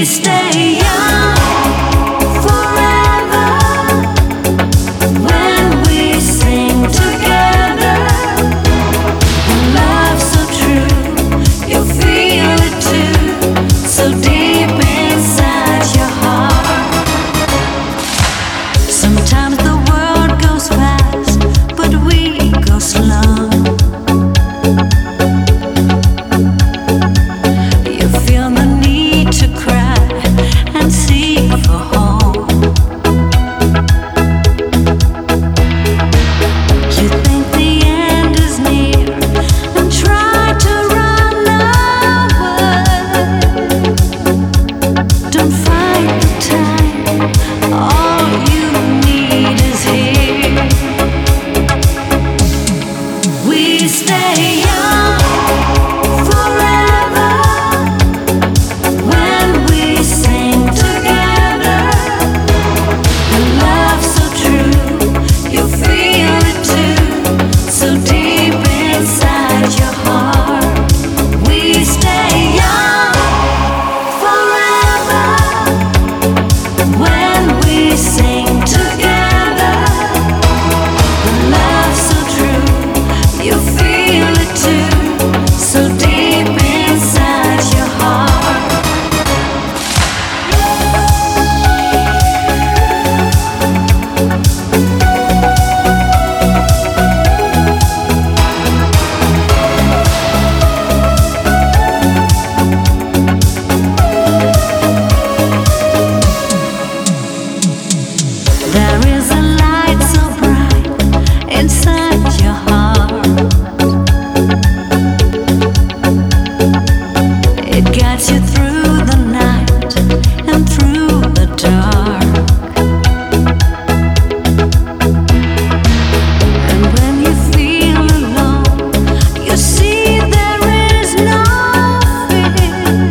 stay young forever when we sing together. Love so true, you feel it too, so deep inside your heart. Sometimes the world goes fast, but we go slow. You feel the need to cry and seek for home. You think the end is near and try to run away. Don't fight the time, all you need is here. We stay young forever when we sing together. Love so true, you feel it too, so deep inside your heart. We stay young forever when we sing together. Love so true, you feel it too, so deep inside your heart. There is a light so bright inside your heart. It guides you through the night and through the dark. And when you feel alone, you see there is no fear.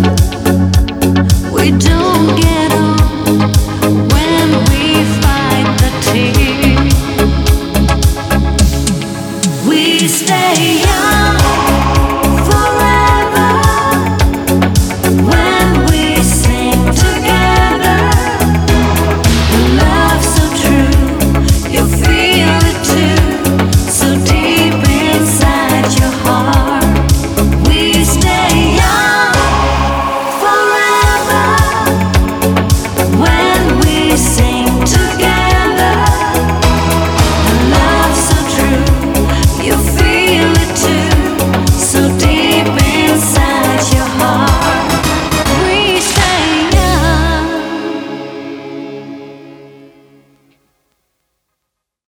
We don't get on when we fight the tears. We stay young